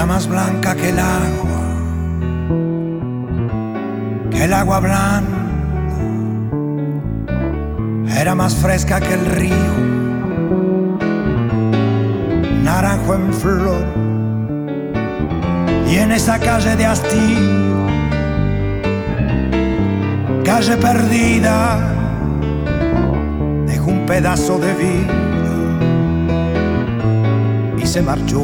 Era más blanca que el agua blanda. Era más fresca que el río, naranjo en flor. Y en esa calle de hastío, calle perdida, dejó un pedazo de vida y se marchó.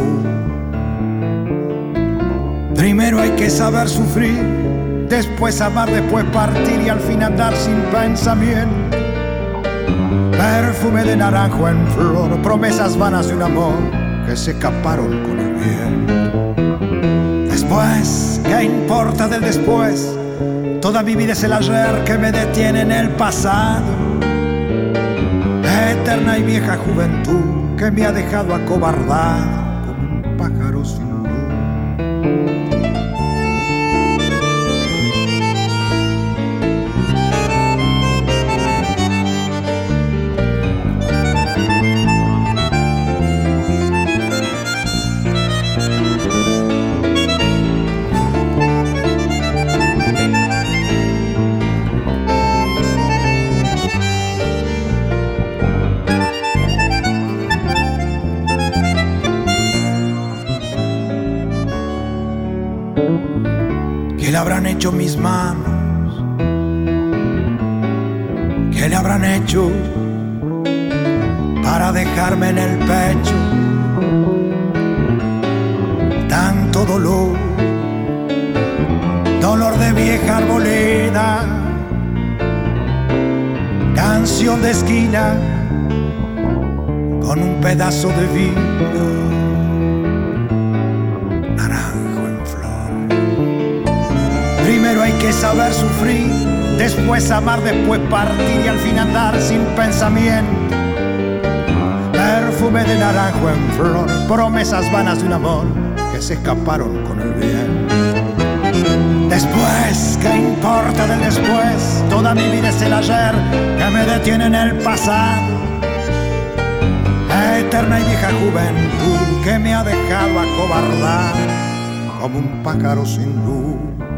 Primero hay que saber sufrir, después amar, después partir y al fin andar sin pensamiento. Perfume de naranjo en flor, promesas vanas de un amor que se escaparon con el viento. Después, ¿qué importa del después? Toda mi vida es el ayer que me detiene en el pasado. Eterna y vieja juventud que me ha dejado acobardado como un pájaro sin luz. ¿Qué le habrán hecho mis manos? ¿Qué le habrán hecho para dejarme en el pecho tanto dolor? Dolor de vieja arboleda, canción de esquina con un pedazo de vida. Primero hay que saber sufrir, después amar, después partir y al fin andar sin pensamiento. Perfume de naranjo en flor, promesas vanas de un amor que se escaparon con el viento. Después, ¿qué importa del después? Toda mi vida es el ayer que me detiene en el pasado. Eterna y vieja juventud que me ha dejado acobardar como un pájaro sin luz.